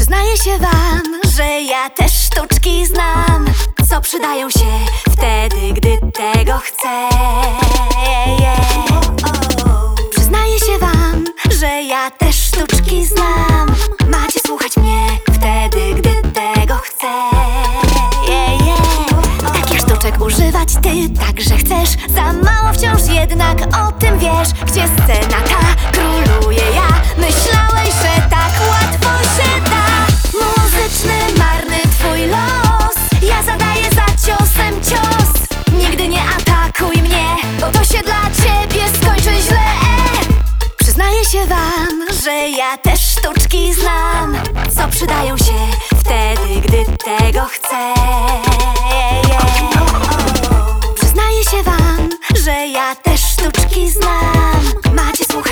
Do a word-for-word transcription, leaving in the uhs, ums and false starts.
Przyznaję się wam, że ja też sztuczki znam, co przydają się wtedy, gdy tego chcę. Przyznaję się wam, że ja też sztuczki znam. Macie słuchać mnie wtedy, gdy tego chcę. Takich sztuczek używać ty także chcesz. Za mało wciąż jednak o tym wiesz. Gdzie scena ta króluje ja. Myślałeś, że tak łatwo się da. Muzyczny, marny twój los. Ja zadaję za ciosem cios. Nigdy nie atakuj mnie, bo to się dla ciebie skończy źle. Przyznaję się wam, że ja też sztuczki znam, co przydają się wtedy, gdy tego chcę. Przyznaję się wam, że ja też sztuczki znam. Macie słuchać